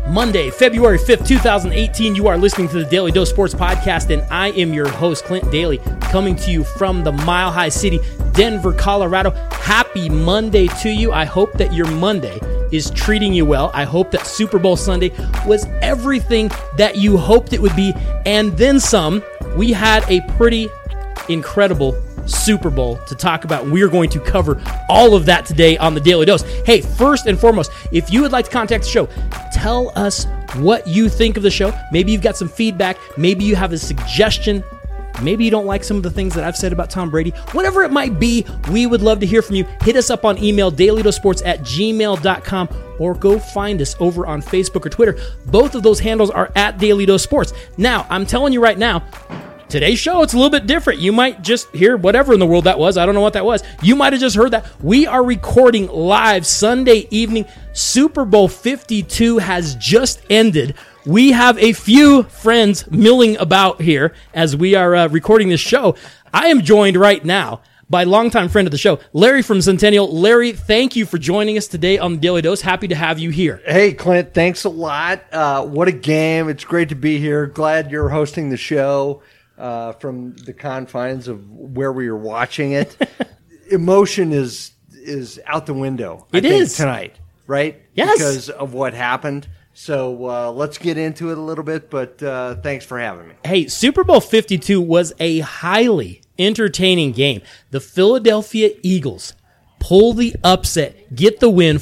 Monday, February 5th, 2018. You are listening to the Daily Dose Sports Podcast, and I am your host, Clint Daly, coming to you from the Mile High City, Denver, Colorado. Happy Monday to you. I hope that your Monday is treating you well. I hope that Super Bowl Sunday was everything that you hoped it would be, and then some. We had a pretty incredible Super Bowl to talk about. We are going to cover all of that today on the Daily Dose. Hey, first and foremost, if you would like to contact the show, tell us what you think of the show. Maybe you've got some feedback. Maybe you have a suggestion. Maybe you don't like some of the things that I've said about Tom Brady. Whatever it might be, we would love to hear from you. Hit us up on email, dailydosports@gmail.com, or go find us over on Facebook or Twitter. Both of those handles are at Daily Dose Sports. Now, I'm telling you right now, today's show, it's a little bit different. You might just hear whatever in the world that was. I don't know what that was. You might have just heard that. We are recording live Sunday evening. Super Bowl 52 has just ended. We have a few friends milling about here as we are recording this show. I am joined right now by longtime friend of the show, Larry from Centennial. Larry, thank you for joining us today on the Daily Dose. Happy to have you here. Hey, Clint, thanks a lot. What a game. It's great to be here. Glad you're hosting the show. From the confines of where we are watching it. Emotion is out the window, I think, tonight, right? Yes. Because of what happened. So let's get into it a little bit, but thanks for having me. Hey, Super Bowl 52 was a highly entertaining game. The Philadelphia Eagles pull the upset, get the win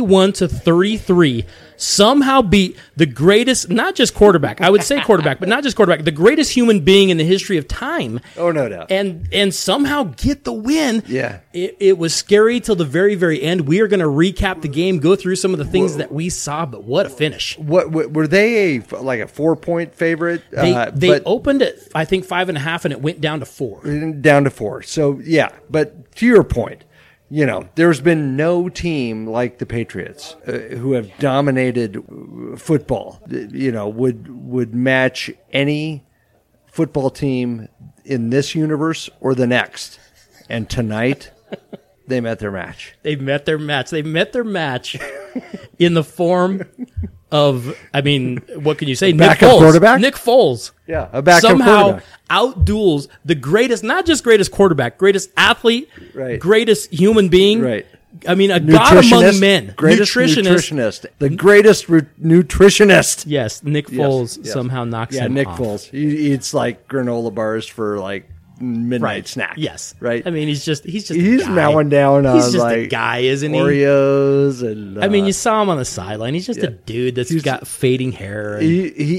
41-33, somehow beat the greatest, not just quarterback, I would say quarterback, but not just quarterback, the greatest human being in the history of time. Oh, no doubt. And somehow get the win. Yeah. It was scary till the very, very end. We are going to recap the game, go through some of the things that we saw, but what a finish. What were they a 4-point favorite? They opened at, I think, 5.5, and it went down to 4. Down to 4. So, yeah, but to your point, you know, there's been no team like the Patriots who have dominated football, you know, would match any football team in this universe or the next. And tonight, they met their match. They met their match. They met their match in the form of, I mean, what can you say? Nick Foles. Quarterback? Nick Foles. Yeah, a backup somehow quarterback. Outduels the greatest, not just greatest quarterback, greatest athlete, right. Greatest human being. Right. I mean, a god among men. Greatest nutritionist. The greatest nutritionist. Yes, Nick Foles somehow knocks him Nick off. Foles. He eats like granola bars for like midnight snack. Yes. Right. I mean, he's a guy. mowing down on he's just like a guy, isn't he? Oreos and I mean, you saw him on the sideline. He's just a dude that's got fading hair. And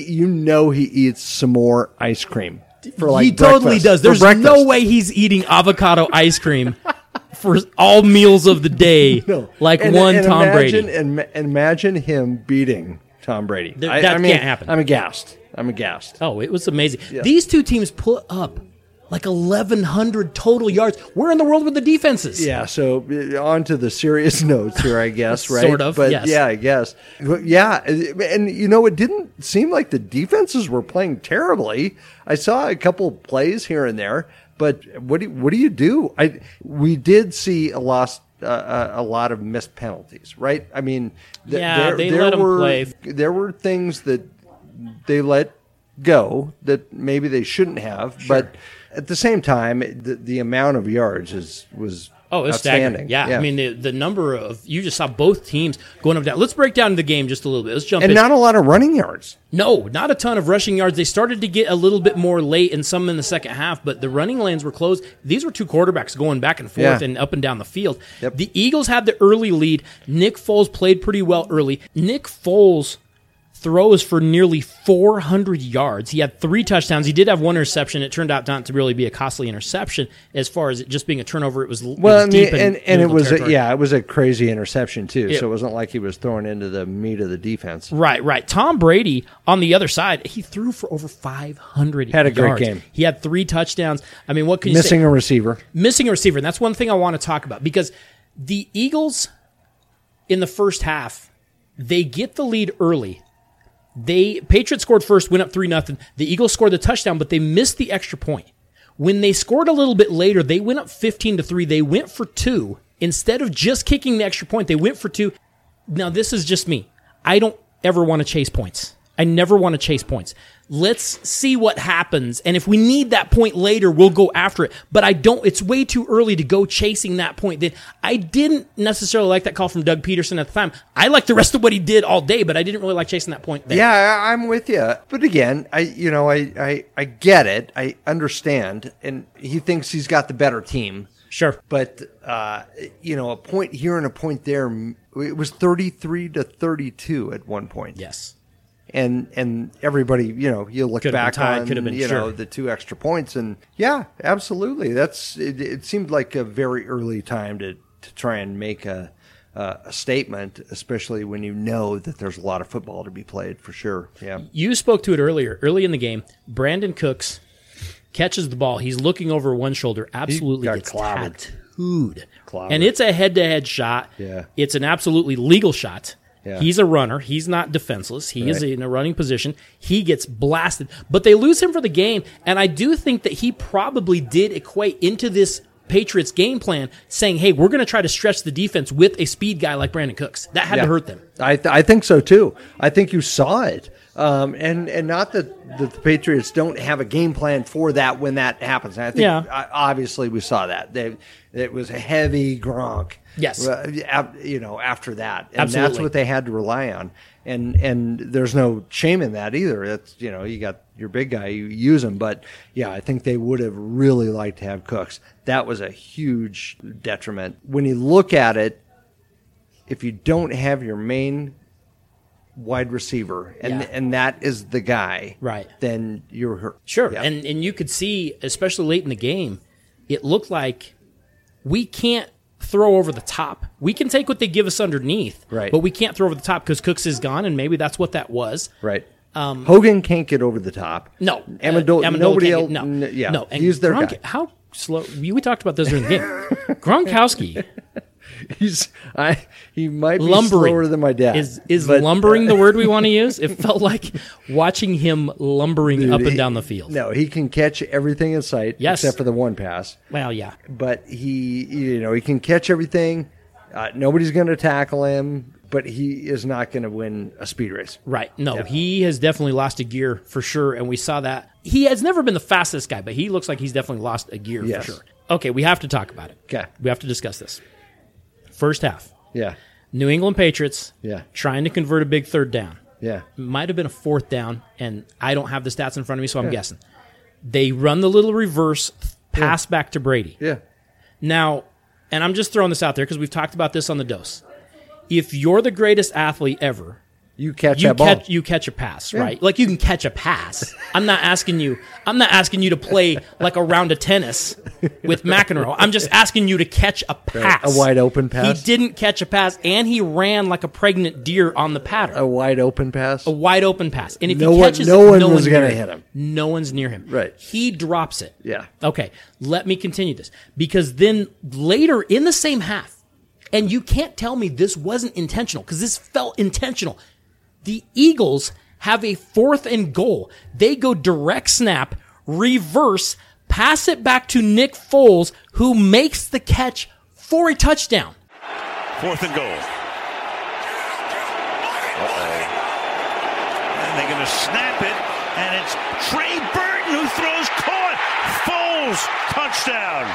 he eats some more ice cream for like he totally does. There's no way he's eating avocado ice cream for all meals of the day, Tom Brady. And imagine him beating Tom Brady. That can't happen. I'm aghast. Oh, it was amazing. Yeah. These two teams put up like 1,100 total yards. Where in the world were the defenses? Yeah, so on to the serious notes here, I guess, right? Sort of, but yes. Yeah, I guess. Yeah, and you know, it didn't seem like the defenses were playing terribly. I saw a couple plays here and there, but what do you do? We did see a lot of missed penalties, right? I mean, they let them play. There were things that they let go that maybe they shouldn't have, Sure. but at the same time, the amount of yards was it's outstanding. staggering. Yeah, I mean, the number of, you just saw both teams going up and down. Let's break down the game just a little bit. Let's jump in. And not a lot of running yards. No, not a ton of rushing yards. They started to get a little bit more late and some in the second half, but the running lanes were closed. These were two quarterbacks going back and forth and up and down the field. Yep. The Eagles had the early lead. Nick Foles played pretty well early. Nick Foles throws for nearly 400 yards. He had 3 touchdowns. He did have 1 interception. It turned out not to really be a costly interception as far as it just being a turnover. It was deep and it was it was a crazy interception too. So it wasn't like he was throwing into the meat of the defense. Right. Tom Brady on the other side, he threw for over 500 Had a great yards. game. He had 3 touchdowns. I mean, what can you say? Missing a receiver. And that's one thing I want to talk about because the Eagles in the first half, they get the lead early. Patriots scored first, went up 3-0. The Eagles scored the touchdown, but they missed the extra point. When they scored a little bit later, they went up 15-3. They went for 2. Instead of just kicking the extra point, they went for 2. Now, this is just me. I don't ever want to chase points. I never want to chase points. Let's see what happens. And if we need that point later, we'll go after it. But it's way too early to go chasing that point. I didn't necessarily like that call from Doug Peterson at the time. I liked the rest of what he did all day, but I didn't really like chasing that point there. Yeah, I'm with you. But again, I get it. I understand. And he thinks he's got the better team. Sure. But, a point here and a point there, it was 33-32 at one point. Yes. And everybody, you look back on, sure. the 2 extra points, and yeah, absolutely. It seemed like a very early time to try and make a statement, especially when you know that there's a lot of football to be played, for sure. Yeah. You spoke to it early in the game. Brandon Cooks catches the ball. He's looking over one shoulder, absolutely gets tattooed. And it's a head-to-head shot. Yeah. It's an absolutely legal shot. Yeah. He's a runner. He's not defenseless. He is in a running position. He gets blasted. But they lose him for the game, and I do think that he probably did equate into this Patriots game plan saying, hey, we're going to try to stretch the defense with a speed guy like Brandon Cooks. That had to hurt them. I think so, too. I think you saw it. And not that the Patriots don't have a game plan for that when that happens. And I think obviously we saw that. It was a heavy Gronk. Yes. After that. And Absolutely. That's what they had to rely on. And there's no shame in that either. It's, you got your big guy, you use him. But, yeah, I think they would have really liked to have Cooks. That was a huge detriment. When you look at it, if you don't have your main wide receiver, and that is the guy, right? Then you're hurt. Sure, yeah. and you could see, especially late in the game, it looked like we can't throw over the top. We can take what they give us underneath, right? But we can't throw over the top because Cooks is gone, and maybe that's what that was, right? Hogan can't get over the top. No, Amendola, nobody else. No. No, and he's their Gronk, guy. How slow? We talked about this during the game. Gronkowski. He might be lumbering. slower than my dad. Is lumbering the word we want to use? It felt like watching him lumbering up and down the field. No, he can catch everything in sight, except for the one pass. Well, yeah. But he can catch everything. Nobody's going to tackle him, but he is not going to win a speed race. Right. No, he has definitely lost a gear for sure, and we saw that. He has never been the fastest guy, but he looks like he's definitely lost a gear for sure. Okay, we have to talk about it. Okay. We have to discuss this. First half. Yeah. New England Patriots Yeah. trying to convert a big third down. Yeah. Might have been a fourth down, and I don't have the stats in front of me, so I'm guessing. They run the little reverse pass back to Brady. Yeah. Now, and I'm just throwing this out there because we've talked about this on the dose. If you're the greatest athlete ever, you catch that ball. You catch a pass, right? Like you can catch a pass. I'm not asking you to play like a round of tennis with McEnroe. I'm just asking you to catch a pass. A wide open pass. He didn't catch a pass, and he ran like a pregnant deer on the pattern. A wide open pass. A wide open pass. And if no he catches no it, one was going to hit him. No one's near him. Right. He drops it. Yeah. Okay, let me continue this. Because then later in the same half, and you can't tell me this wasn't intentional, because this felt intentional. The Eagles have a 4th and goal. They go direct snap, reverse, pass it back to Nick Foles, who makes the catch for a touchdown. 4th and goal. And they're going to snap it, and it's Trey Burton who throws caught. Foles, touchdown.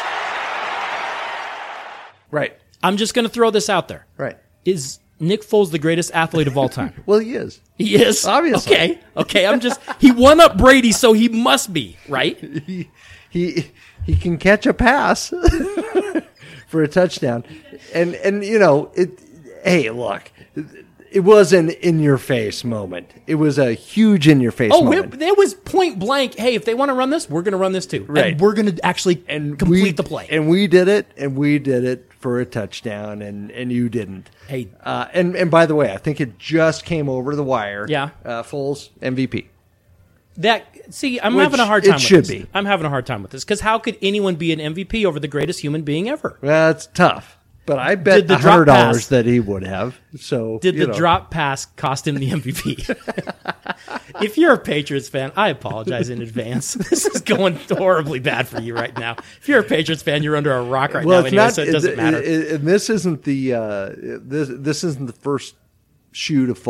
Right. I'm just going to throw this out there. Right. Is Nick Foles the greatest athlete of all time? Well, he is. He is? Obviously. Okay. He won up Brady, so he must be, right? He can catch a pass for a touchdown. And hey, look, it was an in-your-face moment. It was a huge in-your-face moment. It was point blank. Hey, if they want to run this, we're going to run this too. Right. And we're going to actually complete the play. And we did it for a touchdown, and you didn't. Hey. And by the way, I think it just came over the wire. Yeah. Foles, MVP. I'm having a hard time with this. It should be. I'm having a hard time with this, because how could anyone be an MVP over the greatest human being ever? Well, it's tough. But I bet $100 that he would have. So did the drop pass cost him the MVP? If you're a Patriots fan, I apologize in advance. This is going horribly bad for you right now. If you're a Patriots fan, you're under a rock right now anyway, so it doesn't matter. And this isn't the this isn't the first shoe to fall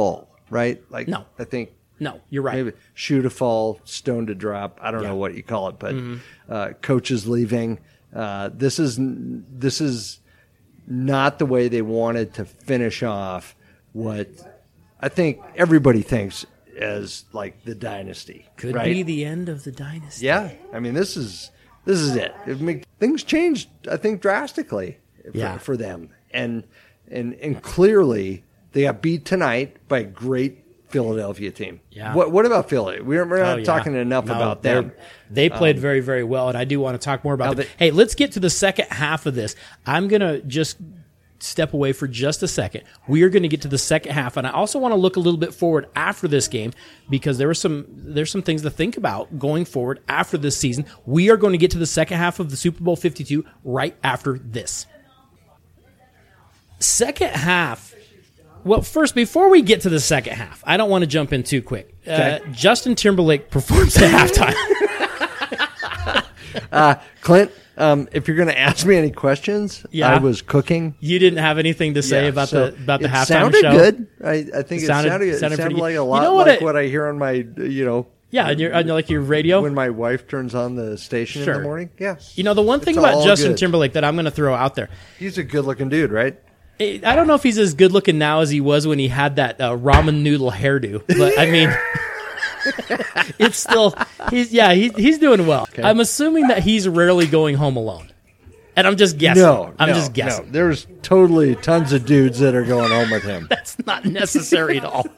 right? Like, No. I think No, you're right. maybe shoe to fall, stone to drop. I don't know what you call it, but coaches leaving. This is not the way they wanted to finish off what I think everybody thinks as like the dynasty. Could right? be the end of the dynasty. Yeah, I mean this is it. Things changed, I think, drastically for them, and clearly they got beat tonight by a great Philadelphia team. Yeah. What about Philly? We're not talking enough about them. They played very, very well, and I do want to talk more about them. Hey, let's get to the second half of this. I'm going to just step away for just a second. We are going to get to the second half, and I also want to look a little bit forward after this game because there's some things to think about going forward after this season. We are going to get to the second half of the Super Bowl 52 right after this. Second half. Well, first, before we get to the second half, I don't want to jump in too quick. Okay. Justin Timberlake performs at halftime. Clint, if you're going to ask me any questions, I was cooking. You didn't have anything to say about the halftime sounded show? Good. I think it sounded like a lot like what I hear on my, Yeah, on like your radio? when my wife turns on the station in the morning. Yeah. The one thing about Justin Timberlake that I'm going to throw out there, he's a good-looking dude, right? I don't know if he's as good looking now as he was when he had that ramen noodle hairdo, but I mean, it's still he's doing well. Okay. I'm assuming that he's rarely going home alone, and I'm just guessing. I'm just guessing. No. There's totally tons of dudes that are going home with him. That's not necessary at all.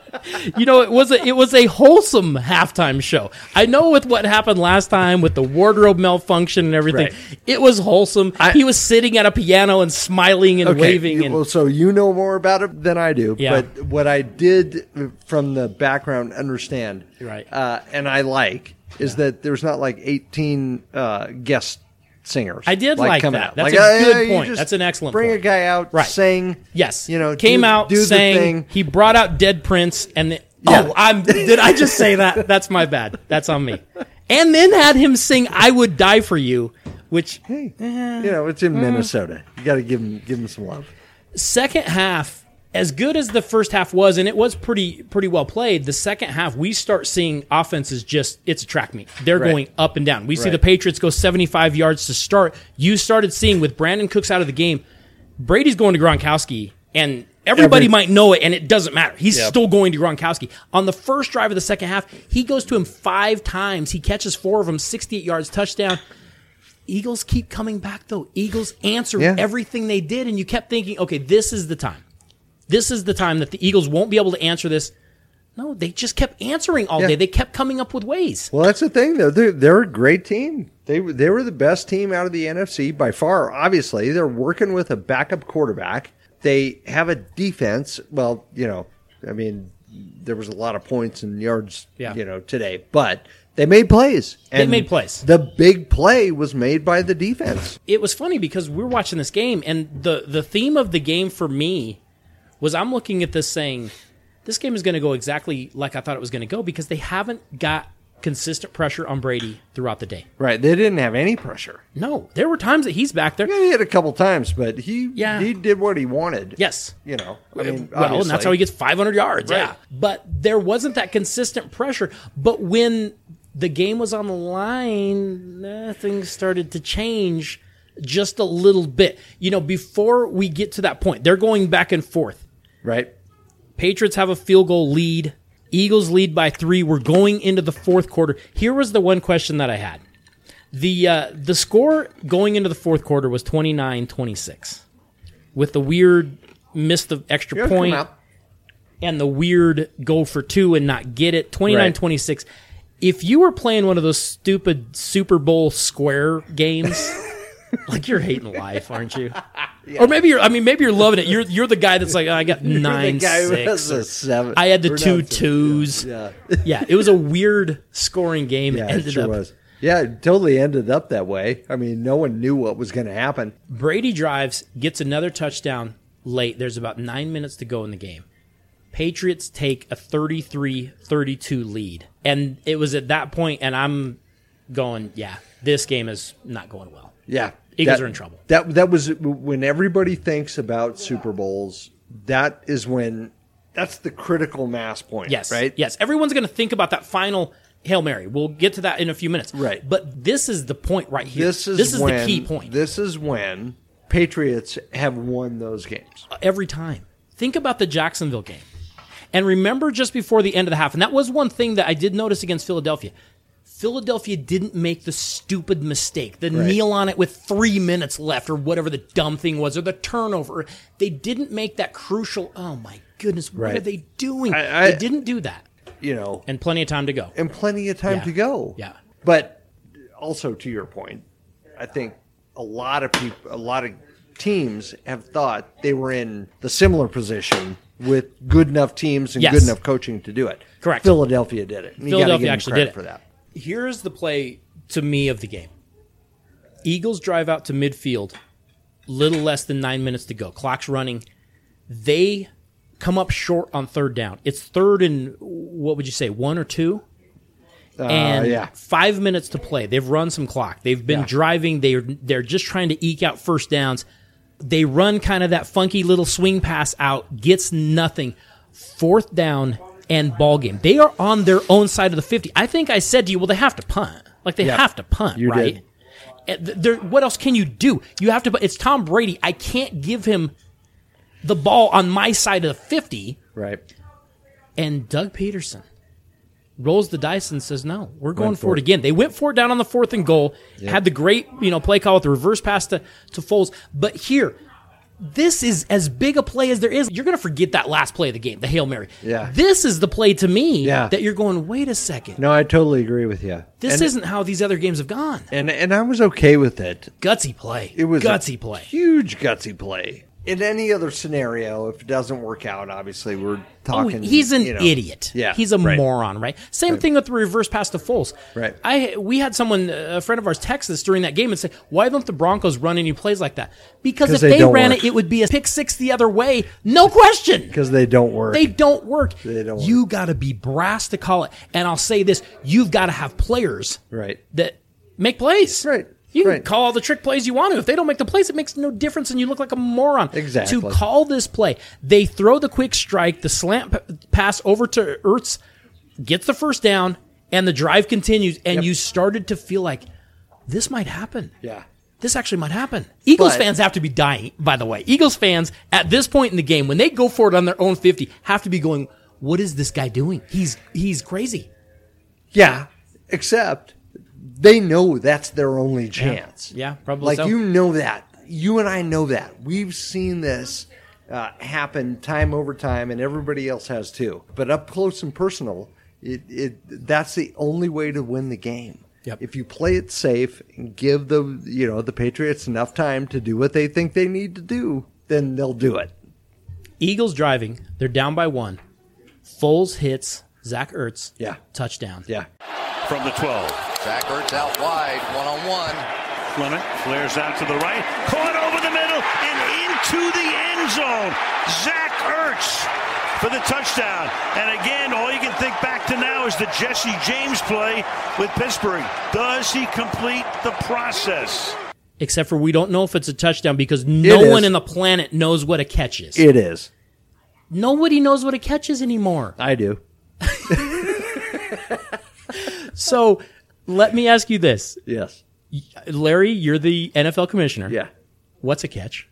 It was a wholesome halftime show. I know with what happened last time with the wardrobe malfunction and everything, it was wholesome. He was sitting at a piano and smiling and waving. Well, so you know more about it than I do. Yeah. But what I did from the background understand, and I is that there's not like 18 guest singers. I did like coming that. out. That's a good point. That's an excellent point. Bring a guy out, sing. Yes. Came out, do sang. The thing. He brought out Dead Prince, and did I just say that? That's my bad. That's on me. And then had him sing "I Would Die for You," which it's in Minnesota. You got to give him some love. Second half, as good as the first half was, and it was pretty well played, the second half, we start seeing offenses it's a track meet. They're going up and down. We see the Patriots go 75 yards to start. You started seeing with Brandon Cooks out of the game, Brady's going to Gronkowski, and everybody might know it, and it doesn't matter. He's still going to Gronkowski. On the first drive of the second half, he goes to him 5 times. He catches 4 of them, 68 yards, touchdown. Eagles keep coming back, though. Eagles answered everything they did, and you kept thinking, okay, this is the time. This is the time that the Eagles won't be able to answer this. No, they just kept answering all day. They kept coming up with ways. Well, that's the thing, though. They're a great team. They were the best team out of the NFC by far, obviously. They're working with a backup quarterback. They have a defense. Well, there was a lot of points and yards, today. But they made plays. And the big play was made by the defense. It was funny because we were watching this game, and the theme of the game for me was I'm looking at this saying, this game is going to go exactly like I thought it was going to go because they haven't got consistent pressure on Brady throughout the day. Right. They didn't have any pressure. No. There were times that he's back there. Yeah, he hit a couple times, but he did what he wanted. Yes. And that's how he gets 500 yards. Right. Yeah. But there wasn't that consistent pressure. But when the game was on the line, things started to change just a little bit. Before we get to that point, they're going back and forth. Right. Patriots have a field goal lead. Eagles lead by 3. We're going into the fourth quarter. Here was the one question that I had. The score going into the fourth quarter was 29-26. With the weird miss the extra point and the weird go for 2 and not get it. 29-26. Right. If you were playing one of those stupid Super Bowl square games, like you're hating life, aren't you? Yeah. Or maybe you're loving it. You're the guy that's like, I got 9-6. I had the 2 twos. Yeah, it was a weird scoring game. Yeah, it sure was. Yeah, it totally ended up that way. No one knew what was going to happen. Brady drives, gets another touchdown late. There's about 9 minutes to go in the game. Patriots take a 33-32 lead. And it was at that point, and I'm going, this game is not going well. Yeah. Eagles are in trouble. That was when everybody thinks about Super Bowls, that is when that's the critical mass point. Yes. Right? Yes. Everyone's going to think about that final Hail Mary. We'll get to that in a few minutes. Right. But this is the point right here. This is the key point. This is when Patriots have won those games. Every time. Think about the Jacksonville game. And remember just before the end of the half, and that was one thing that I did notice against Philadelphia. Philadelphia didn't make the stupid mistake, the kneel on it with 3 minutes left or whatever the dumb thing was, or the turnover. They didn't make that crucial, oh my goodness, what are they doing? They didn't do that. And plenty of time to go. And plenty of time to go. Yeah. But also to your point, I think a lot of teams have thought they were in the similar position with good enough teams and good enough coaching to do it. Correct. Philadelphia did it. And Philadelphia actually did it. For that. Here's the play to me of the game. Eagles drive out to midfield, little less than 9 minutes to go. Clock's running. They come up short on third down. It's third and, what would you say, 1 or 2? And 5 minutes to play. They've run some clock. They've been driving. They're just trying to eke out first downs. They run kind of that funky little swing pass out, gets nothing. Fourth down and ball game. They are on their own side of the 50. I think I said to you, well, they have to punt. Like, they have to punt, you right? What else can you do? You have to. It's Tom Brady. I can't give him the ball on my side of the 50. Right. And Doug Peterson rolls the dice and says, no, we're going for it again. They went for it down on the 4th and goal, had the great play call with the reverse pass to Foles. But here, this is as big a play as there is. You're going to forget that last play of the game, the Hail Mary. Yeah. This is the play to me that you're going, wait a second. No, I totally agree with you. This isn't how these other games have gone. And I was okay with it. Gutsy play. It was gutsy play. Huge gutsy play. In any other scenario, if it doesn't work out, obviously we're talking. He's an idiot. Yeah, he's a moron, right? Same thing with the reverse pass to Foles. Right. We had someone, a friend of ours, text us during that game and say, "Why don't the Broncos run any plays like that?" Because if they ran it, it would be a pick six the other way, no question. Because they don't work. They don't work. They don't. You got to be brass to call it. And I'll say this: you've got to have players, that make plays. Right. You can call all the trick plays you want to. If they don't make the plays, it makes no difference, and you look like a moron. Exactly. To call this play, they throw the quick strike, the slant pass over to Ertz, gets the first down, and the drive continues, and you started to feel like this might happen. Yeah. This actually might happen. Eagles fans have to be dying, by the way. Eagles fans, at this point in the game, when they go for it on their own 50, have to be going, what is this guy doing? He's crazy. Yeah, except they know that's their only chance. Yeah, probably so. You know that. You and I know that. We've seen this happen time over time, and everybody else has too. But up close and personal, that's the only way to win the game. Yep. If you play it safe and give the Patriots enough time to do what they think they need to do, then they'll do it. Eagles driving. They're down by 1. Foles hits Zach Ertz. Yeah. Touchdown. Yeah. From the 12. Zach Ertz out wide, one-on-one. Clement flares out to the right. Caught over the middle and into the end zone. Zach Ertz for the touchdown. And again, all you can think back to now is the Jesse James play with Pittsburgh. Does he complete the process? Except for we don't know if it's a touchdown because no one in the planet knows what a catch is. It is. Nobody knows what a catch is anymore. I do. So let me ask you this. Yes. Larry, you're the NFL commissioner. Yeah. What's a catch?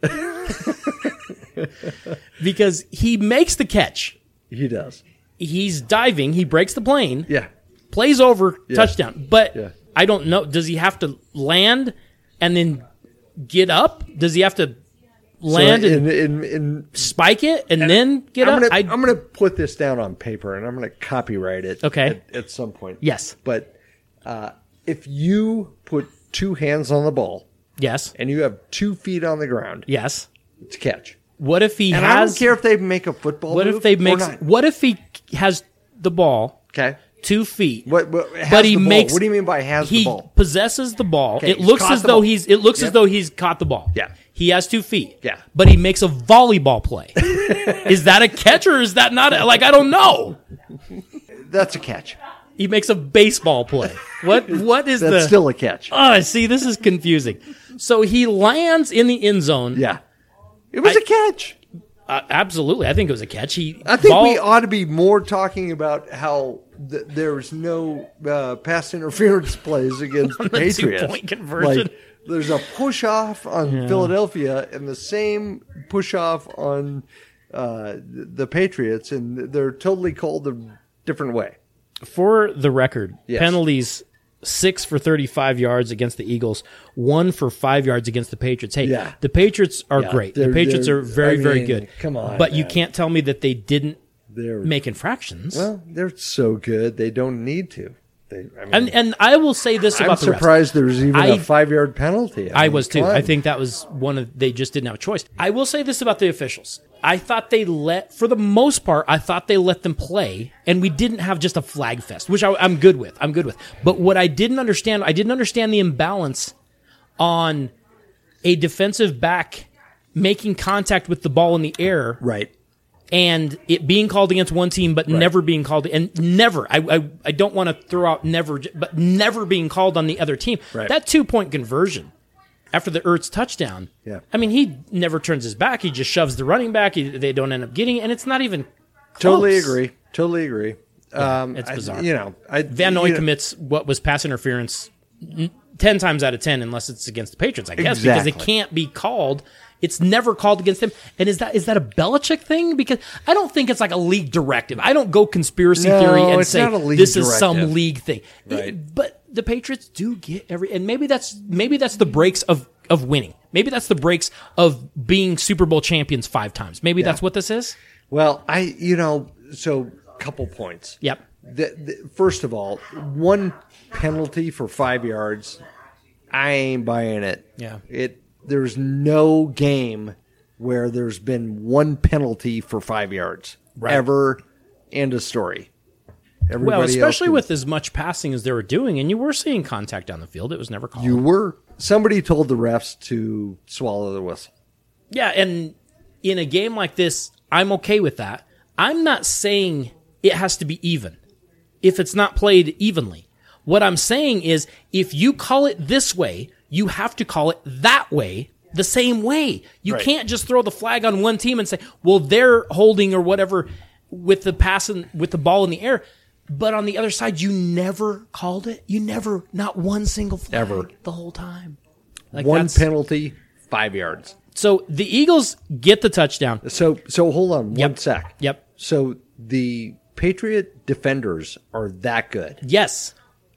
Because he makes the catch. He does. He's diving. He breaks the plane. Yeah. Plays over, touchdown. But I don't know. Does he have to land and then get up? Does he have to land and spike it and then get up? I'm going to put this down on paper, and I'm going to copyright it at some point. Yes. But if you put 2 hands on the ball yes, and you have 2 feet on the ground, yes, it's a catch. What if he and has... I don't care if they make a football what move if they make? or not. What if he has the ball... Okay. 2 feet. But he makes. What do you mean by has the ball? He possesses the ball. Okay, it looks as though he's. It looks as though he's caught the ball. Yeah. He has 2 feet. Yeah. But he makes a volleyball play. Is that a catch or is that not? I don't know. That's a catch. He makes a baseball play. What is That's still a catch. Oh, see, this is confusing. So he lands in the end zone. Yeah. It was a catch. Absolutely. I think it was a catch. I think we ought to be more talking about how there's no pass interference plays against the Patriots. 2-point conversion. Like, there's a push-off on Philadelphia and the same push-off on the Patriots, and they're totally called a different way. For the record, Yes. penalties 6 for 35 yards against the Eagles, 1 for 5 yards against the Patriots. Hey, Yeah. the Patriots are Yeah, great. The they're- Patriots they're- are very, I very mean, good. come on, But you man. can't tell me that they didn't They're make infractions. Well, they're so good they don't need to. And I will say this I'm about the refs. surprised there's even a I- 5-yard penalty. I mean, was too. come on. I think that was they just didn't have a choice. I will say this about the officials. I thought for the most part, I thought they let them play, and we didn't have just a flag fest, which I'm good with. But what I didn't understand the imbalance on a defensive back making contact with the ball in the air, right. and it being called against one team, but never being called, and never, I don't want to throw out never, but never being called on the other team. Right. That 2-point conversion after the Ertz touchdown, Yeah. I mean, he never turns his back. He just shoves the running back. They don't end up getting it, and it's not even close. Totally agree. It's bizarre. Van Noy you know, commits what was pass interference 10 times out of 10, unless it's against the Patriots, I guess, Exactly. because it can't be called. It's never called against them. And is that a Belichick thing? Because I don't think it's like a league directive. I don't go conspiracy theory and it's say not a league this is directive. some league thing. Right. But the Patriots do get and maybe that's the breaks of winning. Maybe that's the breaks of being Super Bowl champions 5 times. Maybe that's what this is. Well, so couple points. Yep. First of all, one penalty for 5 yards, I ain't buying it. Yeah. There's no game where there's been one penalty for 5 yards. Right. Ever. End of story. Everybody Well, especially else with as much passing as they were doing, and you were seeing contact down the field. It was never called. you were. Somebody told the refs to swallow the whistle. Yeah, and in a game like this, I'm okay with that. I'm not saying it has to be even if it's not played evenly. What I'm saying is if you call it this way, you have to call it that way, the same way. You Right. can't just throw the flag on one team and say, well, they're holding or whatever with the pass and with the ball in the air. But on the other side, you never called it. You never, not one single flag Ever. the whole time. Like One that's- penalty, 5 yards. So the Eagles get the touchdown. So hold on one sec. Yep. So the Patriot defenders are that good. Yes.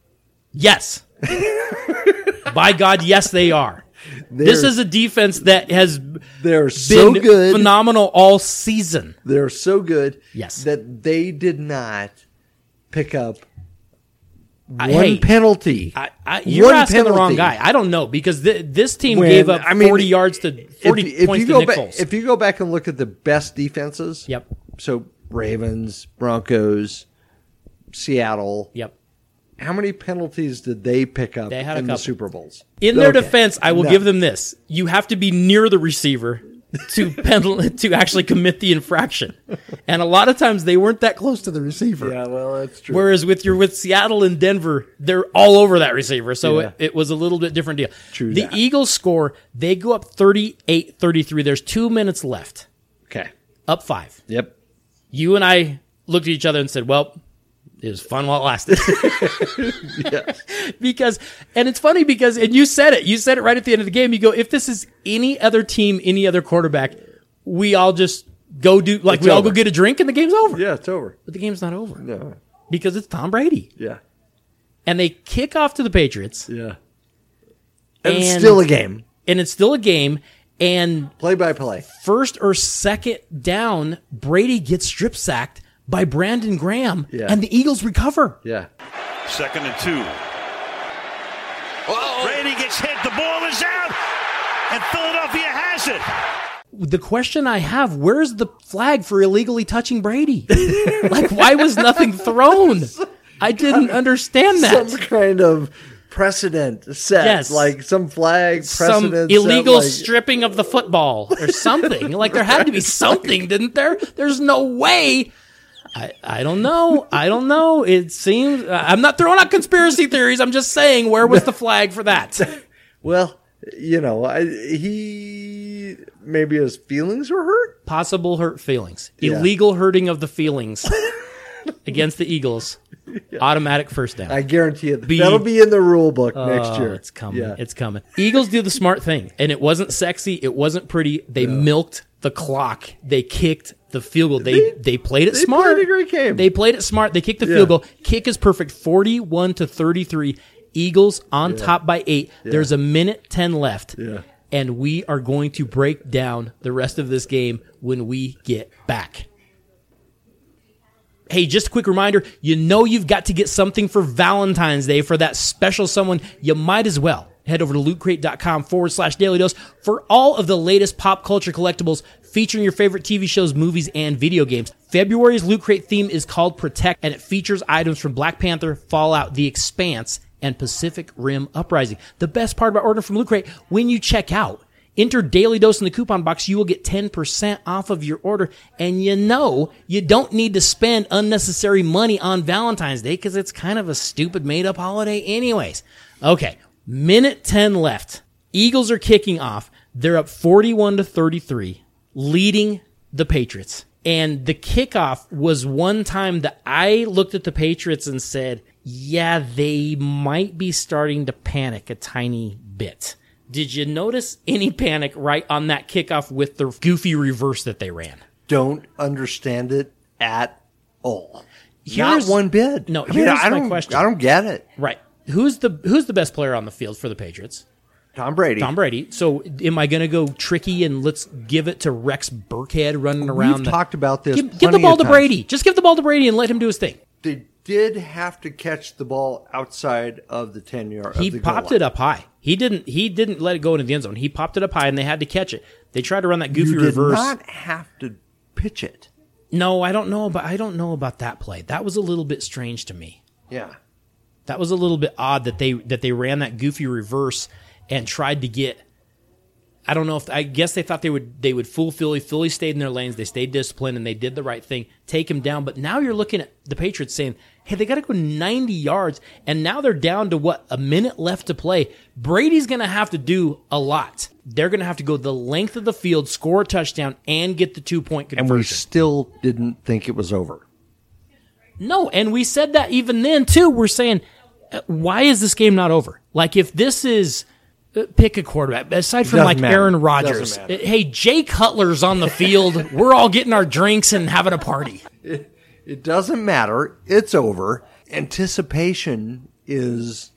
By God, yes, they are. This is a defense that has They're so been good. phenomenal all season. They're so good Yes. that they did not pick up one hey, penalty. You're One asking the wrong penalty. guy. I don't know because this team When- gave up I mean, 40 yards to 40 if points you to go Nick back, Foles. if you go back and look at the best defenses, Yep. So Ravens, Broncos, Seattle. Yep. How many penalties did they pick up They had a in the couple. Super Bowls? In their Okay. defense, I will No. give them this: you have to be near the receiver to actually commit the infraction, and a lot of times they weren't that close to the receiver. Yeah, well, that's true. Whereas with Seattle and Denver, they're all over that receiver. So Yeah. it was a little bit different deal. True The that. Eagles score, they go up 38-33. There's 2 minutes left. Okay. Up 5. Yep. You and I looked at each other and said, well, it was fun while it lasted. And it's funny because, and you said it right at the end of the game. You go, if this is any other team, any other quarterback, we all just go It's all over. go get a drink and the game's over. Yeah, it's over. But the game's not over. No. Because it's Tom Brady. Yeah. And they kick off to the Patriots. Yeah. And it's And- still a game. And it's still a game. And Play by play. first or second down, Brady gets strip sacked by Brandon Graham. Yeah. And the Eagles recover. Yeah. 2nd and 2. Whoa. Brady gets hit. The ball is out. And Philadelphia has it. The question I have, where's the flag for illegally touching Brady? Like, why was nothing thrown? I didn't understand that. Some kind of precedent set. Yes. Like some flag Some precedent illegal set, like, stripping of the football or something. Like, there had to be something, didn't there? There's no way. I don't know. It seems I'm not throwing out conspiracy theories. I'm just saying, where was the flag for that? Well, he maybe his feelings were hurt. possible hurt feelings, Yeah. illegal hurting of the feelings against the Eagles, automatic first down. I guarantee you that'll be in the rule book next year. It's coming. Yeah. It's coming. Eagles do the smart thing, and it wasn't sexy. It wasn't pretty. They milked the clock. They kicked the field goal. They played it smart. played a great game. They played it smart. They kicked the field goal. Kick is perfect. 41-33. Eagles on top by 8. There's a minute 10 left. Yeah. And we are going to break down the rest of this game when we get back. Hey, just a quick reminder, you've got to get something for Valentine's Day for that special someone. You might as well head over to lootcrate.com/Daily Dose for all of the latest pop culture collectibles featuring your favorite TV shows, movies, and video games. February's Loot Crate theme is called Protect, and it features items from Black Panther, Fallout, The Expanse, and Pacific Rim Uprising. The best part about ordering from Loot Crate, when you check out, enter Daily Dose in the coupon box, you will get 10% off of your order. And you don't need to spend unnecessary money on Valentine's Day because it's kind of a stupid made-up holiday anyways. Okay, minute 10 left. Eagles are kicking off. They're up 41-33, leading the Patriots. And the kickoff was one time that I looked at the Patriots and said, yeah, they might be starting to panic a tiny bit. Did you notice any panic right on that kickoff with the goofy reverse that they ran? Don't understand it at all. Here's Not one bit. No, here's my question. I don't get it. Right. Who's the best player on the field for the Patriots? Tom Brady. Tom Brady. So am I going to go tricky and let's give it to Rex Burkhead running around? We've talked about this. Give the ball to Brady. Just give the ball to Brady and let him do his thing. They did have to catch the ball outside of the 10-yard. He popped it up high. He didn't let it go into the end zone. He popped it up high and they had to catch it. They tried to run that goofy reverse. You did not have to pitch it. No, I don't know about that play. That was a little bit strange to me. Yeah. That was a little bit odd that they ran that goofy reverse and tried to get. I don't know I guess they thought they would fool Philly. Philly stayed in their lanes. They stayed disciplined and they did the right thing, take him down. But now you're looking at the Patriots saying, hey, they got to go 90 yards. And now they're down to a minute left to play. Brady's going to have to do a lot. They're going to have to go the length of the field, score a touchdown, and get the 2-point conversion. And we still didn't think it was over. No, and we said that even then, too. We're saying, why is this game not over? Like, if this is... Pick a quarterback. Aside from Aaron Rodgers. Hey, Jay Cutler's on the field. We're all getting our drinks and having a party. It doesn't matter. It's over. Anticipation is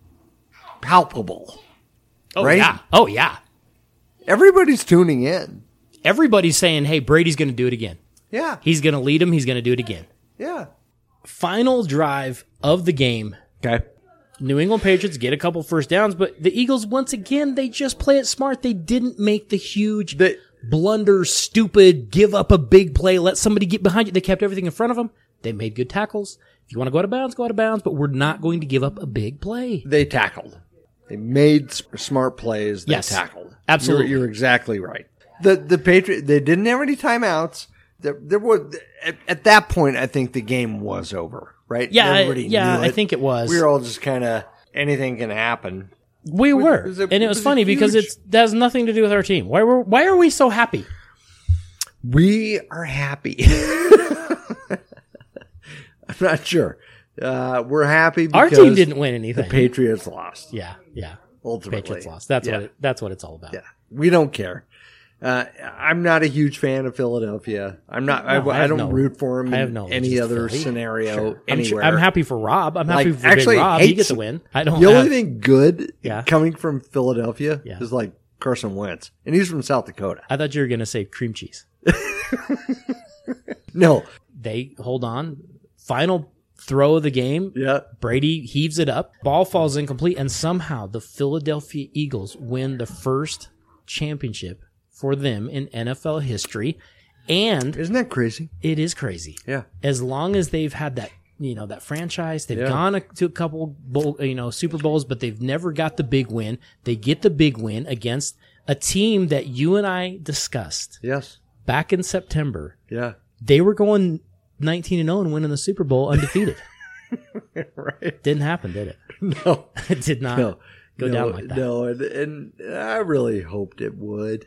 palpable. Oh, right? yeah. Oh, yeah. Everybody's tuning in. Everybody's saying, hey, Brady's going to do it again. Yeah. He's going to lead him. He's going to do it again. Yeah. Final drive of the game. Okay. New England Patriots get a couple first downs, but the Eagles, once again, they just play it smart. They didn't make the huge blunder, stupid, give up a big play, let somebody get behind you. They kept everything in front of them. They made good tackles. If you want to go out of bounds, go out of bounds, but we're not going to give up a big play. They tackled. They made smart plays. They tackled. Absolutely. You're exactly right. The Patriots, they didn't have any timeouts. There was, at that point, I think the game was over, right? Yeah, Everybody knew I think it was. We were all just kind of, anything can happen. We were. And it was funny because it has nothing to do with our team. Why are we so happy? We are happy. I'm not sure. We're happy because our team didn't win anything. The Patriots lost. Yeah. Ultimately. Patriots lost. That's what it's all about. Yeah. We don't care. I'm not a huge fan of Philadelphia. I'm not. I don't root for him in any other scenario anywhere. I'm happy for Rob. I'm happy for actually, Big Rob. He gets a win. The only thing good coming from Philadelphia is like Carson Wentz, and he's from South Dakota. I thought you were going to say cream cheese. No, they hold on. Final throw of the game. Yeah, Brady heaves it up. Ball falls incomplete, and somehow the Philadelphia Eagles win the first championship for them in NFL history. And isn't that crazy? It is crazy. Yeah. As long as they've had that, that franchise, they've gone to a couple Super Bowls, but they've never got the big win. They get the big win against a team that you and I discussed. Yes. Back in September. Yeah. They were going 19-0 and winning the Super Bowl undefeated. Right. Didn't happen, did it? No. It did not go down like that. No, and I really hoped it would.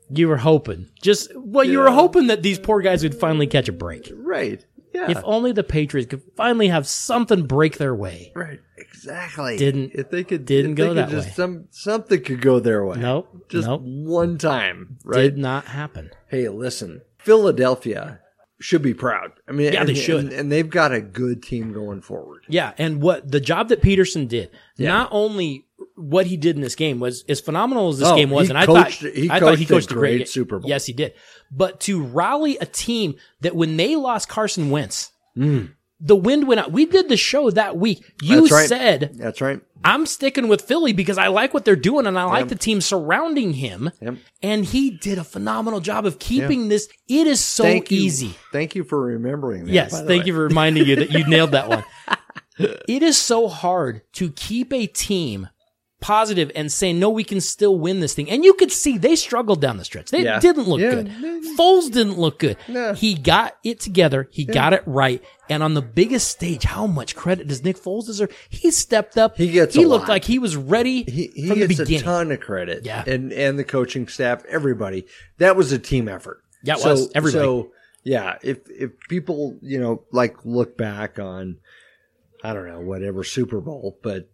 You were hoping. You were hoping that these poor guys would finally catch a break. Right. Yeah. If only the Patriots could finally have something break their way. Right. Exactly. Didn't go that way. Something could go their way. Nope. Just one time. Right. Did not happen. Hey, listen, Philadelphia should be proud. I mean, they should. And they've got a good team going forward. Yeah. And what the job that Peterson did, not only what he did in this game was as phenomenal as this game was, and I thought he coached a great Super Bowl. Yes, he did. But to rally a team that when they lost Carson Wentz, the wind went out. We did the show that week. Said, "That's right. I'm sticking with Philly because I like what they're doing and I like the team surrounding him." Yep. And he did a phenomenal job of keeping this. It is so easy. Thank you for remembering that. Yes, thank you for reminding you that you nailed that one. It is so hard to keep a team positive and say, no, we can still win this thing. And you could see they struggled down the stretch. They didn't look good. Foles didn't look good. No. He got it together. He got it right. And on the biggest stage, how much credit does Nick Foles deserve? He stepped up. He looked like he was ready from the beginning. He gets a ton of credit. Yeah. And the coaching staff, everybody. That was a team effort. Yeah, it was. Everybody. So, yeah, if people, look back on, I don't know, whatever Super Bowl, but,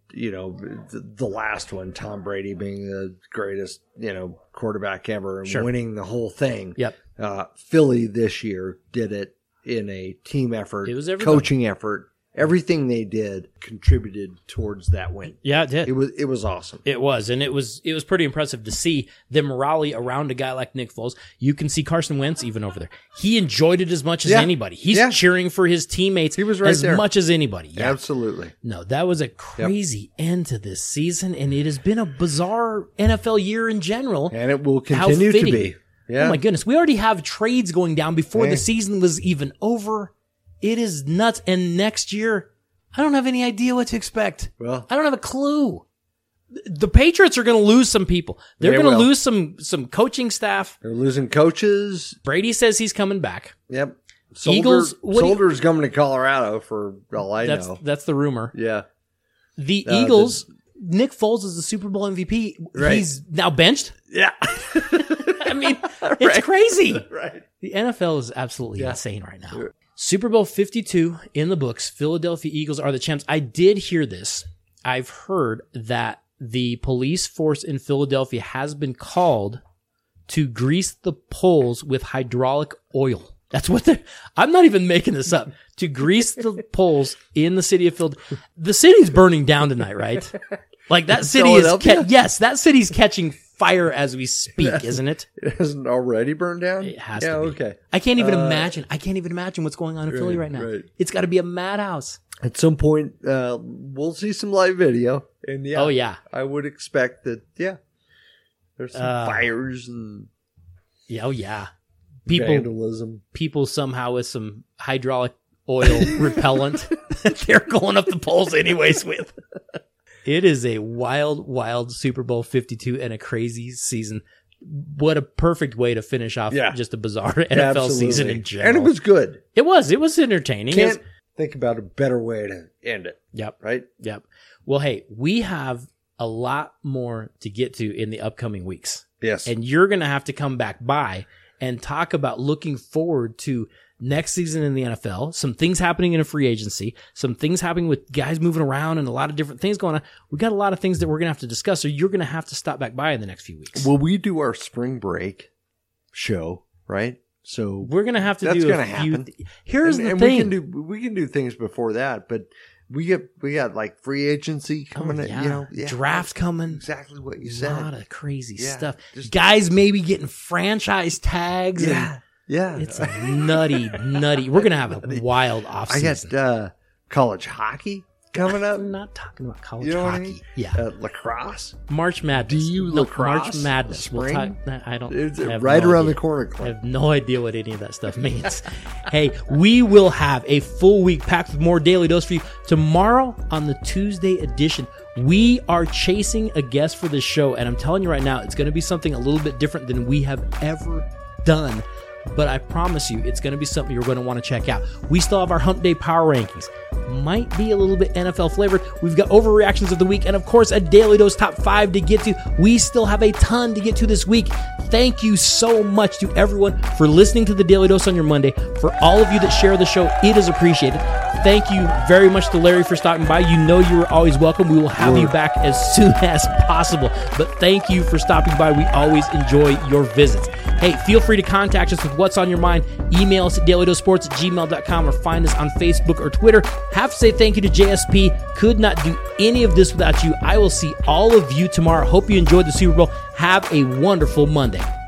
the last one, Tom Brady being the greatest, quarterback ever and winning the whole thing. Yep. Philly this year did it in a team effort, it was coaching effort. Everything they did contributed towards that win. Yeah, it did. It was awesome. It was, and it was pretty impressive to see them rally around a guy like Nick Foles. You can see Carson Wentz even over there. He enjoyed it as much as anybody. He's cheering for his teammates as much as anybody. Yeah. Absolutely. No, that was a crazy end to this season, and it has been a bizarre NFL year in general. And it will continue to be. Yeah. Oh my goodness. We already have trades going down before the season was even over. It is nuts. And next year, I don't have any idea what to expect. Well, I don't have a clue. The Patriots are going to lose some people. They're going to lose some coaching staff. They're losing coaches. Brady says he's coming back. Yep. Solder's coming to Colorado for all I know. That's the rumor. Yeah. The Eagles, Nick Foles is the Super Bowl MVP. Right. He's now benched. Yeah. I mean, it's crazy. Right. The NFL is absolutely insane right now. Super Bowl 52 in the books. Philadelphia Eagles are the champs. I did hear this. I've heard that the police force in Philadelphia has been called to grease the poles with hydraulic oil. That's what I'm not even making this up. To grease the poles in the city of Philadelphia. The city's burning down tonight, right? Like that city that city's catching fire as we speak, isn't it? It hasn't already burned down? It has to be. Okay. I can't even imagine. I can't even imagine what's going on in Philly right now. Right. It's got to be a madhouse. At some point, we'll see some live video. And I would expect that, there's some fires and vandalism. People somehow with some hydraulic oil repellent they're going up the poles anyways with. It is a wild, wild Super Bowl 52 and a crazy season. What a perfect way to finish off just a bizarre NFL season in general. And it was good. It was entertaining. Can't think about a better way to end it. Yep. Right? Yep. Well, hey, we have a lot more to get to in the upcoming weeks. Yes. And you're going to have to come back by and talk about looking forward to next season in the NFL, some things happening in a free agency, some things happening with guys moving around and a lot of different things going on. We got a lot of things that we're going to have to discuss, so you're going to have to stop back by in the next few weeks. Will we do our spring break show, right? So we're going to have to do a few. Here's the thing. We can do things before that, but we got like free agency coming in, draft coming. Exactly what you said. A lot of crazy stuff. Guys maybe getting franchise tags. Yeah. It's nutty. We're going to have a wild offseason. I got college hockey coming up. I'm not talking about college hockey. I mean? Yeah. Lacrosse. March Madness. Do you lacrosse? March Madness. Spring? I don't. It's right around the corner. I have no idea what any of that stuff means. Hey, we will have a full week packed with more Daily Dose for you. Tomorrow on the Tuesday edition, we are chasing a guest for this show. And I'm telling you right now, it's going to be something a little bit different than we have ever done. But I promise you, it's going to be something you're going to want to check out. We still have our Hump Day Power Rankings. Might be a little bit NFL flavored. We've got overreactions of the week and, of course, a Daily Dose Top 5 to get to. We still have a ton to get to this week. thank you so much to everyone for listening to the Daily Dose on your Monday. For all of you that share the show, it is appreciated. Thank you very much to Larry for stopping by. You know you are always welcome. We will have you back as soon as possible. But thank you for stopping by. We always enjoy your visits. Hey, feel free to contact us with what's on your mind. Email us at dailydosesports@gmail.com or find us on Facebook or Twitter. Have to say thank you to JSP. Could not do any of this without you. I will see all of you tomorrow. Hope you enjoyed the Super Bowl. Have a wonderful Monday.